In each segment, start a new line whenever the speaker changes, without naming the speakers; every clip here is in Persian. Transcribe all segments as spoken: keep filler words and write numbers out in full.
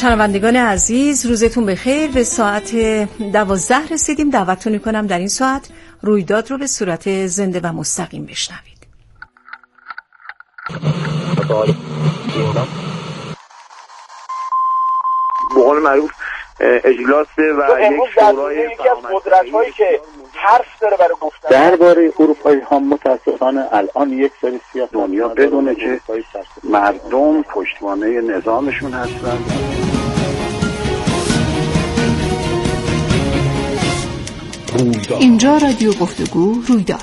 شنوندگان عزیز، روزتون بخیر. به ساعت دوازده رسیدیم. دعوتتون میکنم در این ساعت رویداد رو به صورت زنده و مستقیم بشنوید.
به قول معروف اجلاسه و یک شورای
یکی از قدرت‌هایی که حرف داره برای گفتن
درباره اروپایی ها. متاسفانه الان یک سری سیاست
دنیا بدونه که مردم پشتوانه نظامشون هستن.
اینجا رادیو گفتگو رویداد.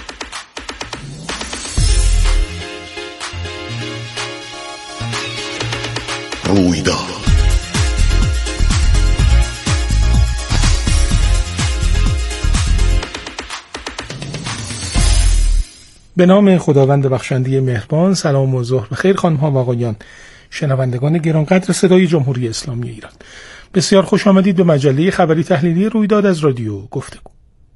رویداد
به نام خداوند بخشنده مهربان. سلام و ظهر بخیر خانم ها و آقایان، شنوندگان گرانقدر صدای جمهوری اسلامی ایران. بسیار خوش آمدید به مجله خبری تحلیلی رویداد از رادیو گفتگو.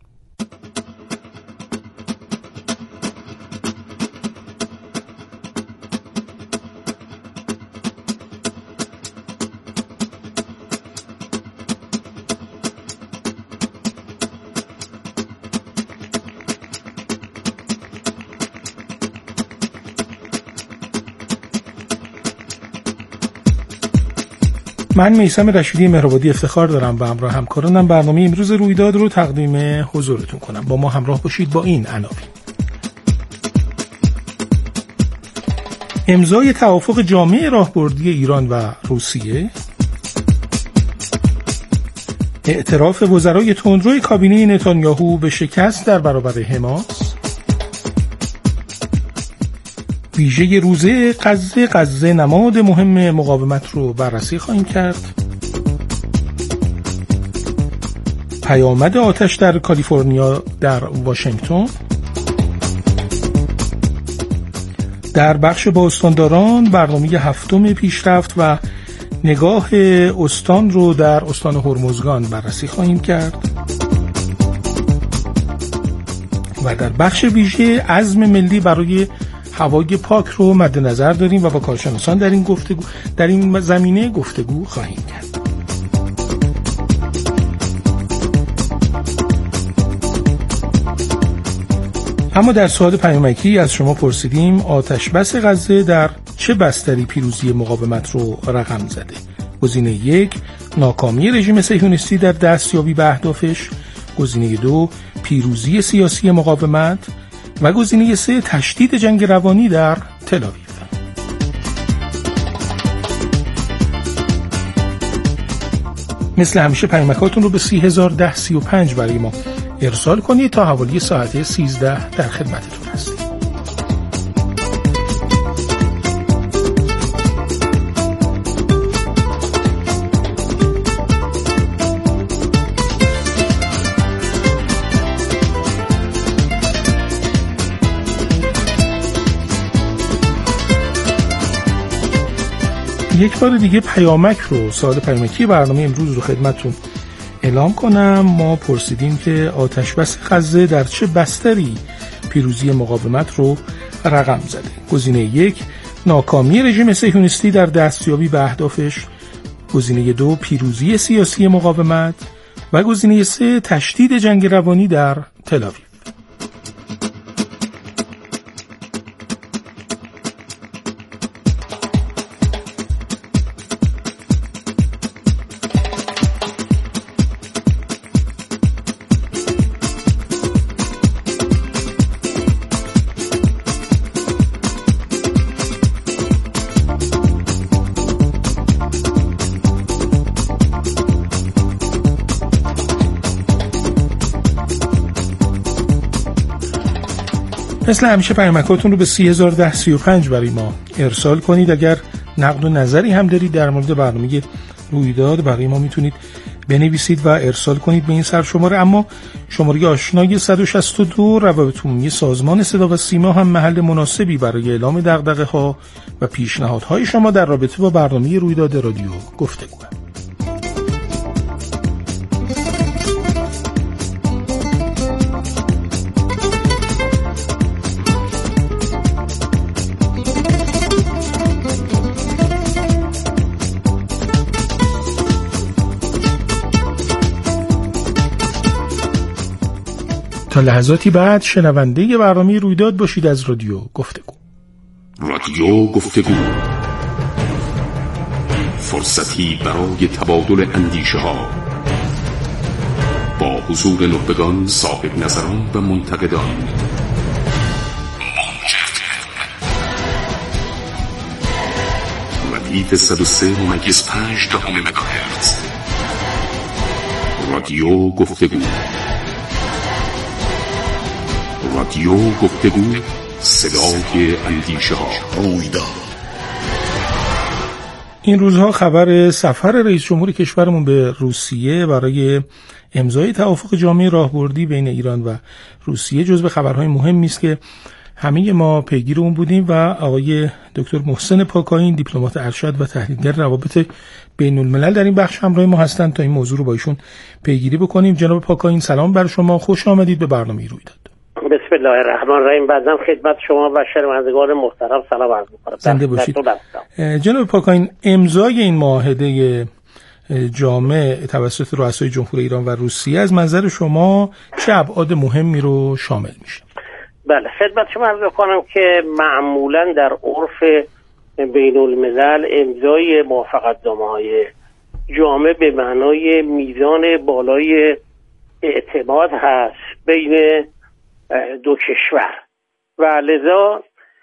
من میثم رشیدی مهرآبادی افتخار دارم و همراه همکارانم برنامه امروز رویداد رو تقدیم حضورتون کنم. با ما همراه باشید با این عناوین: امضای توافق جامع راهبردی ایران و روسیه، اعتراف وزرای تندروی کابینه نتانیاهو به شکست در برابر حماس، ویژه روزه غزه غزه نماد مهم مقاومت رو بررسی خواهیم کرد، پیامد آتش در کالیفرنیا در واشنگتن، در بخش با استانداران برنامه هفتم پیشرفت و نگاه استان رو در استان هرمزگان بررسی خواهیم کرد و در بخش ویژه عزم ملی برای هوای پاک رو مد نظر داریم و با کارشناسان در این گفتگو در این زمینه گفتگو خواهیم کرد. اما در سوال پیامکی از شما پرسیدیم آتش بس غزه در چه بستری پیروزی مقاومت رو رقم زده؟ گزینه یک، ناکامی رژیم صهیونیستی در دستیابی به اهدافش. گزینه دو، پیروزی سیاسی مقاومت. و گزینه سه، تشدید جنگ روانی در تل‌آویو. مثل همیشه پیامکاتون رو به سی هزار و ده سی و پنج برای ما ارسال کنید تا حوالی ساعت سیزده در خدمتتون هستیم. یک بار دیگه پیامک رو، سوال پیامکی برنامه امروز رو خدمتتون اعلام کنم. ما پرسیدیم که آتش بس غزه در چه بستری پیروزی مقاومت رو رقم زده؟ گزینه یک، ناکامی رژیم صهیونیستی در دستیابی به اهدافش. گزینه دو، پیروزی سیاسی مقاومت. و گزینه سه، تشدید جنگ روانی در تل‌آویو. مثل همیشه پیامکاتون رو به سی هزار و ده سی و پنج برای ما ارسال کنید. اگر نقد و نظری هم دارید در مورد برنامه رویداد برای ما میتونید بنویسید و ارسال کنید به این سرشماره. اما شماره آشنای صد و شصت و دو روابط عمومی سازمان صدا و سیما هم محل مناسبی برای اعلام دغدغه‌ها و پیشنهادهای شما در رابطه با برنامه رویداد رادیو گفتگو. تا لحظاتی بعد شنونده برنامه رویداد باشید از رادیو گفتگو.
رادیو گفتگو، فرصتی برای تبادل اندیشه ها با حضور نخبگان، صاحب نظران و منتقدان. ردیف صد و سه ممیز پنج دهم مگاهرتز. رادیو گفتگو. رادیو گفتگو، صدای اندیشه ها. رویداد.
این روزها خبر سفر رئیس جمهور کشورمون به روسیه برای امضای توافق جامع راهبردی بین ایران و روسیه جزو خبرهای مهمی است که همه ما پیگیر اون بودیم و آقای دکتر محسن پاکاین، دیپلمات ارشد و تحلیلگر روابط بین الملل، در این بخش همراه ما هستند تا این موضوع رو با ایشون پیگیری بکنیم. جناب پاکاین، سلام بر شما، خوش آمدید به برنامه رویداد.
بسم الله الرحمن الرحیم. بعدم خدمت شما و شنوندگان محترم سلام عرض می‌کنم.
زنده باشید. جناب پاکاین، امضای این معاهده جامع توسط رؤسای جمهور ایران و روسیه از منظر شما چه ابعاد مهمی رو شامل میشه؟
بله، خدمت شما عرض می‌کنم که معمولاً در عرف بین الملل امضای موافقتنامه‌های جامع به معنای میزان بالای اعتماد هست بین دو کشور و لذا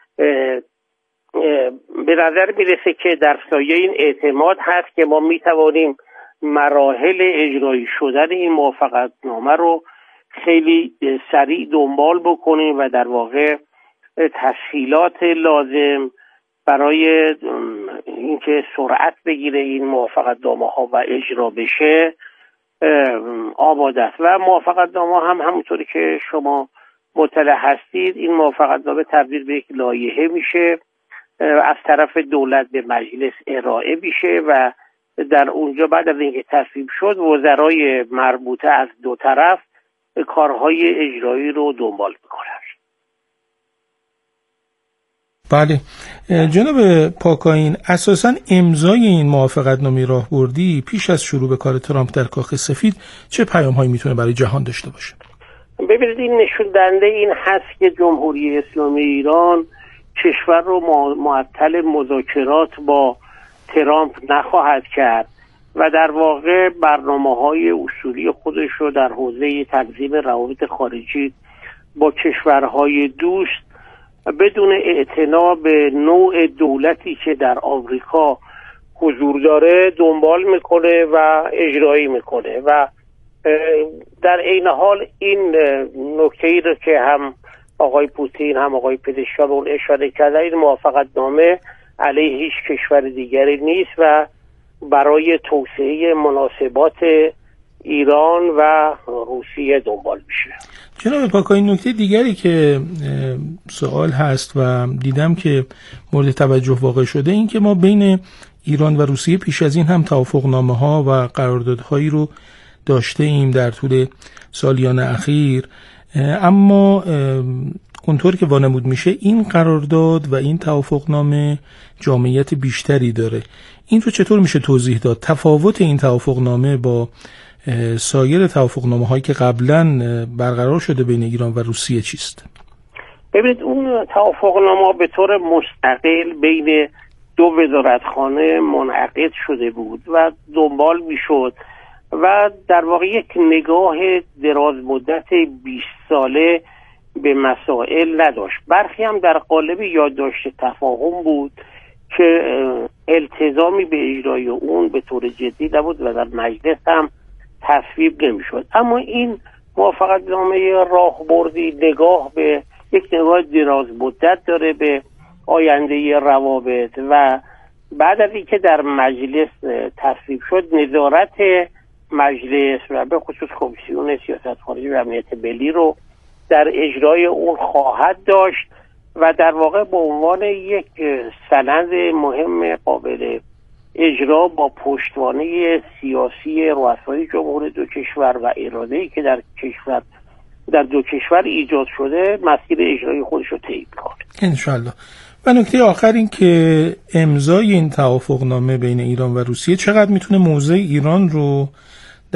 به نظر میرسه که در سایه این اعتماد هست که ما میتوانیم مراحل اجرایی شدن این موافقتنامه رو خیلی سریع دنبال بکنیم و در واقع تسهیلات لازم برای اینکه سرعت بگیره این موافقتنامه ها و اجرا بشه آماده است. و موافقتنامه هم همونطوری که شما مطلع هستید، این موافقتنامه تبدیل به یک لایحه میشه، از طرف دولت به مجلس ارائه میشه و در اونجا بعد از اینکه تصویب شد وزرای مربوطه از دو طرف کارهای اجرایی رو دنبال میکنن.
بله جناب پاکاین، اساساً امضای این موافقتنامه راهبردی پیش از شروع به کار ترامپ در کاخ سفید چه پیام‌هایی میتونه برای جهان داشته باشه؟
ببینید، این نشون دهنده این هست که جمهوری اسلامی ایران کشور رو معطل مذاکرات با ترامپ نخواهد کرد و در واقع برنامه‌های اصولی خودش رو در حوزه تنظیم روابط خارجی با کشورهای دوست بدون اعتنا به نوع دولتی که در آمریکا حضور داره دنبال میکنه و اجرایی میکنه و در عین حال این نکته‌ای رو که هم آقای پوتین هم آقای پزشکیان اون اشاره کردن، این موافقتنامه علیه هیچ کشور دیگری نیست و برای توسعه مناسبات ایران و روسیه دنبال میشه.
جناب پاکاین، نکته دیگری که سوال هست و دیدم که مورد توجه واقع شده این که ما بین ایران و روسیه پیش از این هم توافقنامه ها و قراردادهایی رو داشته ایم در طول سالیان اخیر، اما اونطور که وانمود میشه این قرارداد و این توافقنامه جامعیت بیشتری داره. این رو چطور میشه توضیح داد؟ تفاوت این توافقنامه با سایر توافقنامه هایی که قبلا برقرار شده بین ایران و روسیه چیست؟
ببینید، اون توافقنامه به طور مستقل بین دو وزارتخانه منعقد شده بود و دنبال میشد و در واقع یک نگاه دراز مدت بیست ساله به مسائل نداشت. برخی هم در قالب یادداشت تفاهم بود که التزامی به اجرای اون به طور جدی نبود و در مجلس هم تصویب نمیشد. اما این موافقتنامه راهبردی نگاه به یک نگاه دراز مدت داره به آینده روابط و بعد از اینکه در مجلس تصویب شد نظارت مجلس و به خصوص کمیسیون سیاست خارجی و امنیت ملی رو در اجرای اون خواهد داشت و در واقع به عنوان یک سند مهم قابل اجرا با پشتوانه سیاسی رؤسای جمهور دو کشور و اراده‌ای که در کشور در دو کشور ایجاد شده مسیر اجرایی خودش رو طی می‌کنه
انشالله. و نکته آخر این که امضای این توافقنامه بین ایران و روسیه چقدر میتونه موضع ایران رو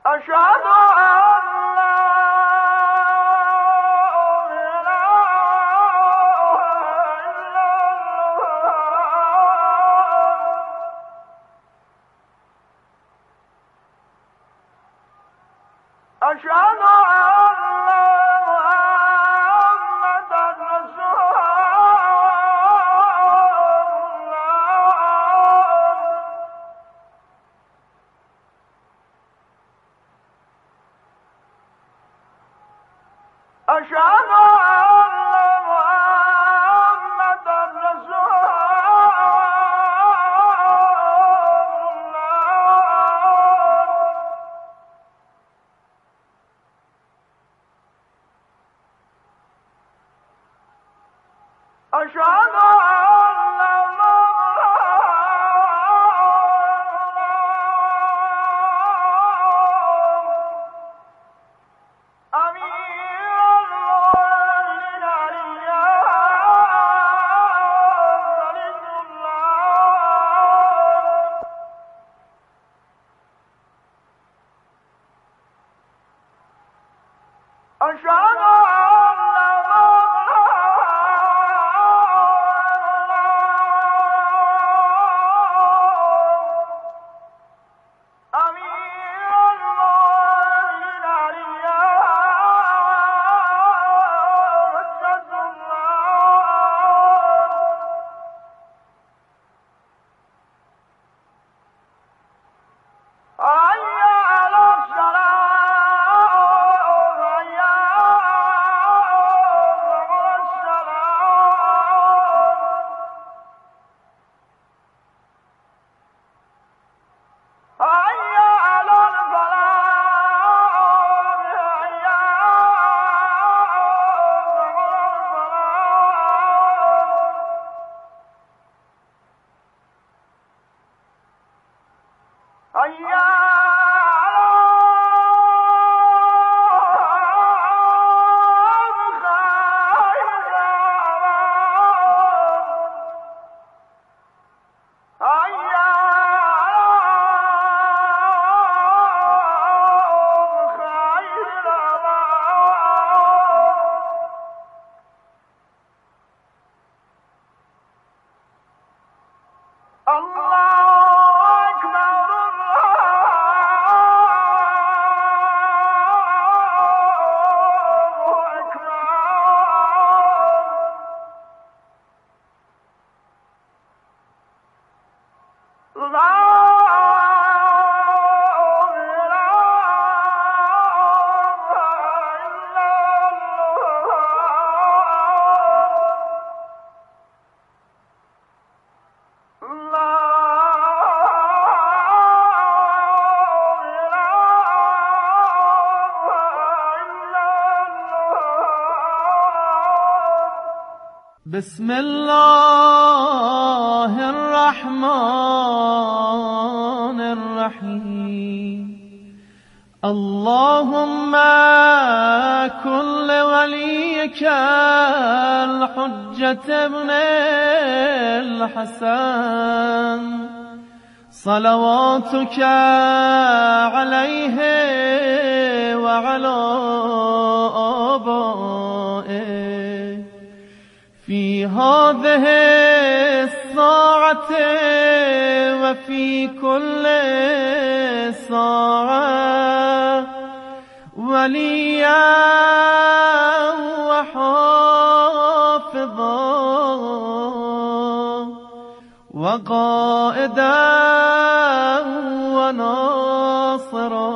أشهد أن لا أشهد بسم الله الرحمن الرحيم اللهم كن لوليك الحجة ابن الحسن صلواتك عليه وعلى آبائه في هذه الساعة وفي كل ساعة وليا وحافظا وقائدا وناصرا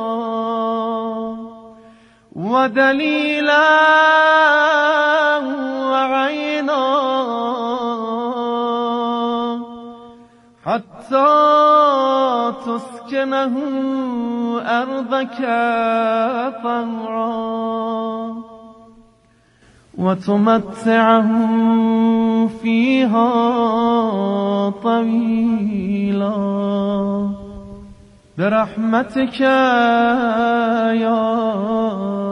ودليلا وعينا حتى تسكنه أرضك طوعا وتمتعه فيها طويلا برحمتك يا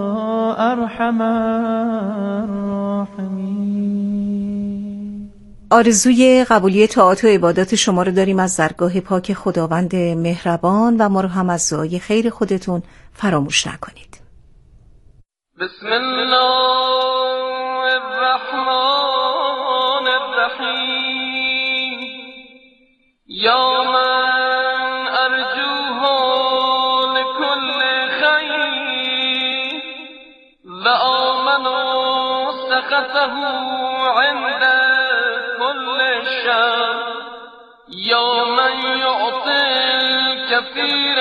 أرحم الراحمين.
آرزوی قبولی طاعات و عبادات شما رو داریم از درگاه پاک خداوند مهربان و ما رو هم از دعای خیر خودتون فراموش نکنید.
بسم الله الرحمن الرحیم. یا من ارجوه لكل خیر و آمن سخطه عند كل شر. یا من یعطی الكثير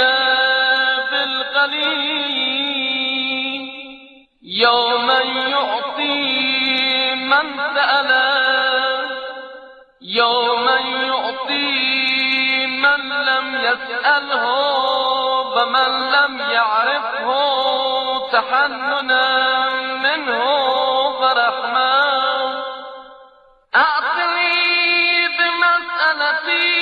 بالقلیل. یا من یعطی من سأله. یا من یعطی من لم يسأله و من لم يعرفه تحننا منه ورحمة. أعطني بمسألتي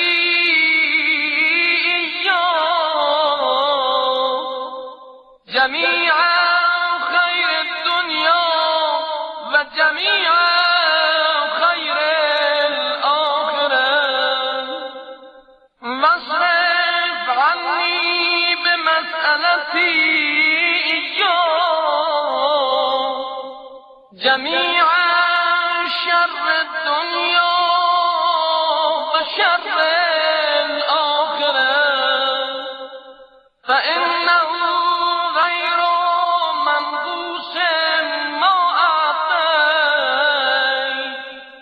جميع خير الدنيا وجميع خير الآخرة. واصرف عني بمسألتي جميع شر الدنيا وشر الآخرة. فإنه غير منقوص ما أعطيت.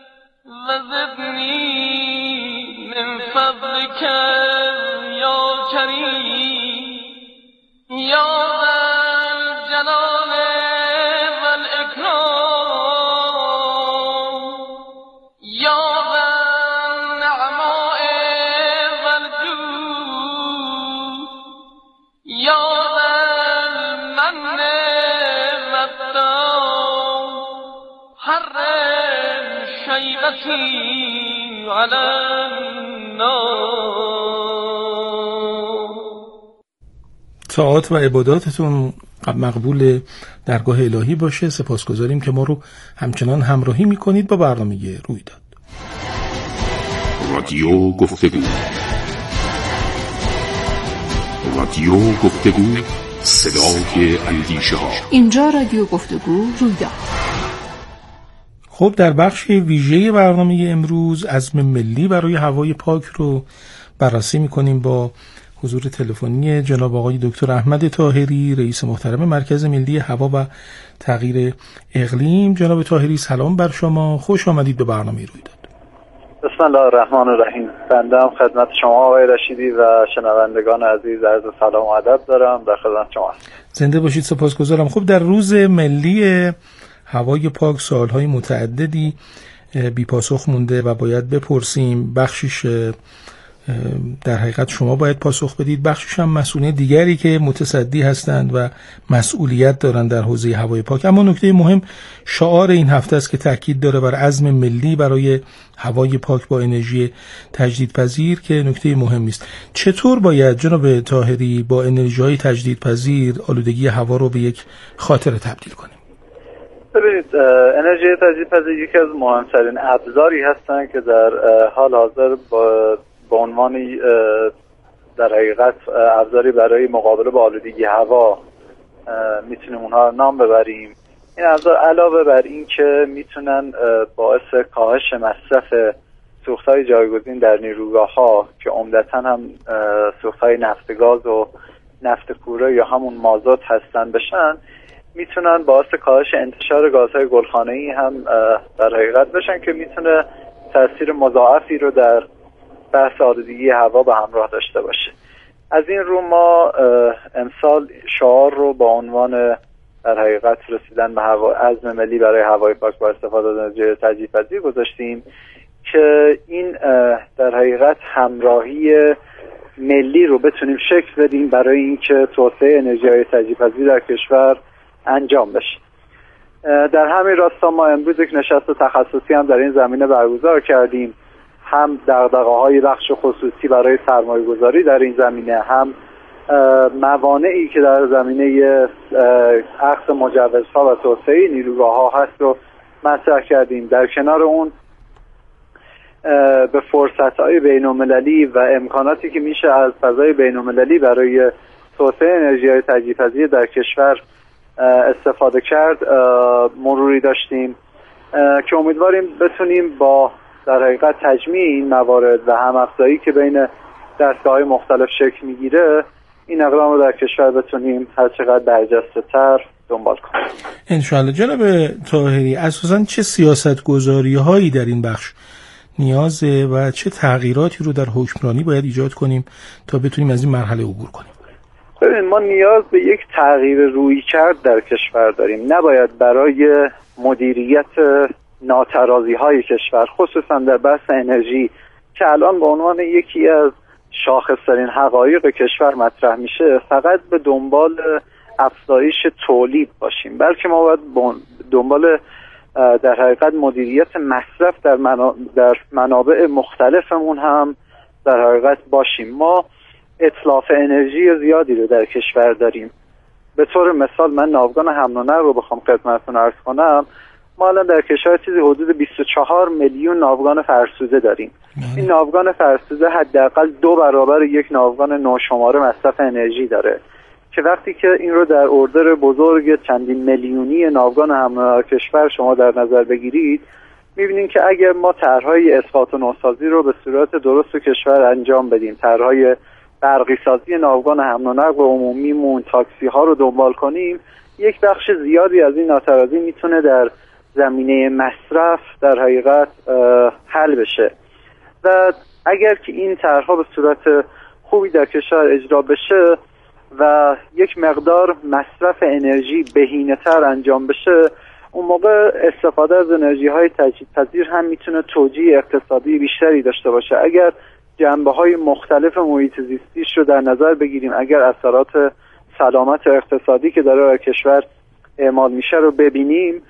وزدني من فضلك يا كريم يا ذا الجلال والإكرام يا ذا النعماء والجود يا ذا المن والتام. حرم شيبتي على النار.
طاعات و عباداتتون مقبول درگاه الهی باشه. سپاسگزاریم که ما رو همچنان همراهی میکنید با برنامه رویداد.
رادیو گفتگو، رادیو گفتگو، صدای اندیشه ها.
اینجا رادیو گفتگو رویداد.
خب در بخش ویژه برنامه امروز عزم ملی برای هوای پاک رو بررسی میکنیم با حضور تلفنی جناب آقای دکتر احمد طاهری، رئیس محترم مرکز ملی هوا و تغییر اقلیم. جناب طاهری سلام بر شما، خوش آمدید به برنامه رویداد.
بسم الله الرحمن الرحیم. بنده هم خدمت شما آقای رشیدی و شنوندگان عزیز عرض سلام و ادب دارم. در خدمت شما.
زنده باشید، سپاسگزارم. خب در روز ملی هوای پاک سالهای متعددی بی پاسخ مونده و باید بپرسیم. بخشش در حقیقت شما باید پاسخ بدید، بخشش هم مسئولین دیگری که متصدی هستند و مسئولیت دارند در حوزه هوای پاک. اما نکته مهم شعار این هفته است که تاکید داره بر عزم ملی برای هوای پاک با انرژی تجدیدپذیر که نکته مهمی است. چطور باید جناب طاهری با انرژی‌های تجدیدپذیر آلودگی هوا رو به یک خاطره تبدیل کنیم؟
ببینید، انرژی تجدیدپذیر یکی از مهمترین ابزاری هستند که در حال حاضر با به عنوان در حقیقت ابزاری برای مقابله با آلودگی هوا میتونیم اونها رو نام ببریم. این ابزار علاوه بر این که میتونن باعث کاهش مصرف سوختهای جایگزین در نیروگاه‌ها که عمدتاً هم سوختهای نفت گاز و نفت کوره یا همون مازوت هستن بشن، میتونن باعث کاهش انتشار گازهای گلخانه‌ای هم در حقیقت بشن که میتونه تاثیر مضاعفی رو در بحث آلودگی هوا به همراه داشته باشه. از این رو ما امسال شعار رو با عنوان در حقیقت رسیدن به هوا، عزم ملی برای هوای پاک با استفاده از انرژی تجدیدپذیر گذاشتیم که این در حقیقت همراهی ملی رو بتونیم شکل بدیم برای اینکه توسعه انرژی‌های تجدیدپذیر در کشور انجام بشه. در همین راستا ما امروز یک نشست تخصصی هم در این زمینه برگزار کردیم، هم دغدغه‌های بخش خصوصی برای سرمایه‌گذاری در این زمینه، هم موانعی که در زمینه اخذ مجوزها و توسعه نیروگاه‌ها هست رو مطرح کردیم. در کنار اون به فرصت‌های بین‌المللی و امکاناتی که میشه از فضای بین‌المللی برای توسعه انرژی‌های تجدیدپذیر در کشور استفاده کرد مروری داشتیم که امیدواریم بتونیم با در حقیقت تجمیع این موارد و هم‌افزایی که بین دستگاه‌های مختلف شکل میگیره این اقدام رو در کشور بتونیم هر چقدر برجسته‌تر دنبال کنیم.
انشاءالله. جناب طاهری، اساساً چه سیاست‌گذاری‌هایی در این بخش نیازه و چه تغییراتی رو در حکمرانی باید ایجاد کنیم تا بتونیم از این مرحله عبور کنیم؟
ببین، ما نیاز به یک تغییر رویکرد در کشور داریم. نباید برای مدیریت ناترازی‌های کشور، خصوصا در بحث انرژی که الان به عنوان یکی از شاخص‌ترین حقایق کشور مطرح میشه، فقط به دنبال افزایش تولید باشیم، بلکه ما باید دنبال در حقیقت مدیریت مصرف در, منا... در منابع مختلفمون هم در حقیقت باشیم. ما اتلاف انرژی زیادی رو در کشور داریم. به طور مثال من ناوگان حمل و نقل رو بخوام خدمتتون عرض کنم، ما الان در کشور چیزی حدود بیست و چهار میلیون ناوگان فرسوده داریم. این ناوگان فرسوده حداقل دو برابر یک ناوگان نوشماره مصرف انرژی داره که وقتی که این رو در اردر بزرگ چندین میلیونی ناوگان حمل و نقل کشور شما در نظر بگیرید، می‌بینید که اگر ما طرح‌های اسقاط و نوسازی رو به صورت درست کشور انجام بدیم، طرح‌های برقی سازی ناوگان حمل و نقل عمومیمون، تاکسی‌ها رو دنبال کنیم، یک بخش زیادی از این ناترازی میتونه در زمینه مصرف در حقیقت حل بشه و اگر که این طرح‌ها به صورت خوبی در کشور اجرا بشه و یک مقدار مصرف انرژی بهینه‌تر انجام بشه، اون موقع استفاده از انرژی‌های تجدیدپذیر هم میتونه توجیه اقتصادی بیشتری داشته باشه. اگر جنبه‌های مختلف محیط زیستیش رو در نظر بگیریم، اگر اثرات سلامت اقتصادی که داره در کشور اعمال میشه رو ببینیم،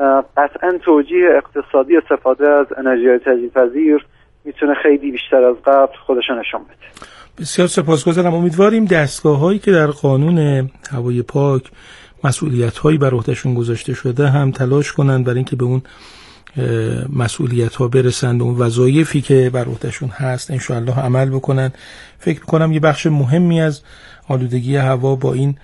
قطعاً توجیه اقتصادی استفاده از انرژی‌های تجدیدپذیر میتونه خیلی بیشتر از قبل خودش نشون بده.
بسیار سپاسگزارم. امیدواریم دستگاه‌هایی که در قانون هوای پاک مسئولیت‌هایی بر عهدهشون گذاشته شده هم تلاش کنند برای اینکه به اون مسئولیت‌ها برسند و اون وظایفی که بر عهدهشون هست ان شاء الله عمل بکنن. فکر کنم یه بخش مهمی از آلودگی هوا با این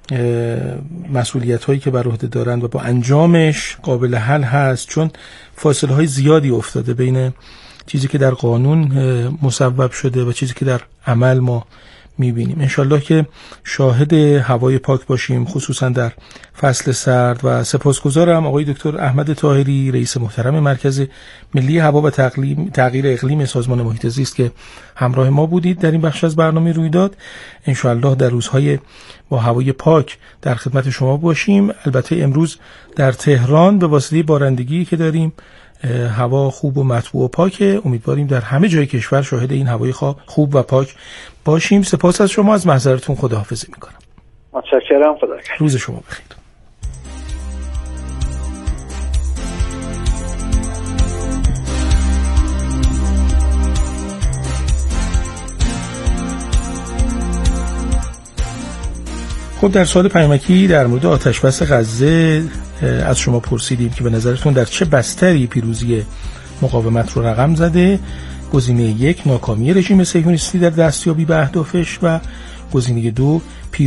مسئولیت‌هایی که بر عهده دارند و با انجامش قابل حل هست، چون فاصله‌های زیادی افتاده بین چیزی که در قانون مصوب شده و چیزی که در عمل ما میبینیم. انشالله که شاهد هوای پاک باشیم، خصوصا در فصل سرد. و سپاسگزارم آقای دکتر احمد طاهری، رئیس محترم مرکز ملی هوا و تغییر اقلیم سازمان محیط زیست که همراه ما بودید در این بخش از برنامه رویداد. انشالله در روزهای با هوای پاک در خدمت شما باشیم. البته امروز در تهران به واسطه بارندگی که داریم هوا خوب و مطبوع و پاکه. امیدواریم در همه جای کشور شاهد این هوای خوب و پاک باشیم. سپاس از شما. از محضرتون خداحافظی میکنم.
متشکرم. خدا نگهدار.
روز شما بخیر. خب در سوال پیامکی در مورد آتش بس غزه از شما پرسیدیم که به نظرتون در چه بستری پیروزی مقاومت رو رقم زده. گزینه یک، ناکامی رژیم صهیونیستی در دستیابی به اهدافش، و گزینه دو،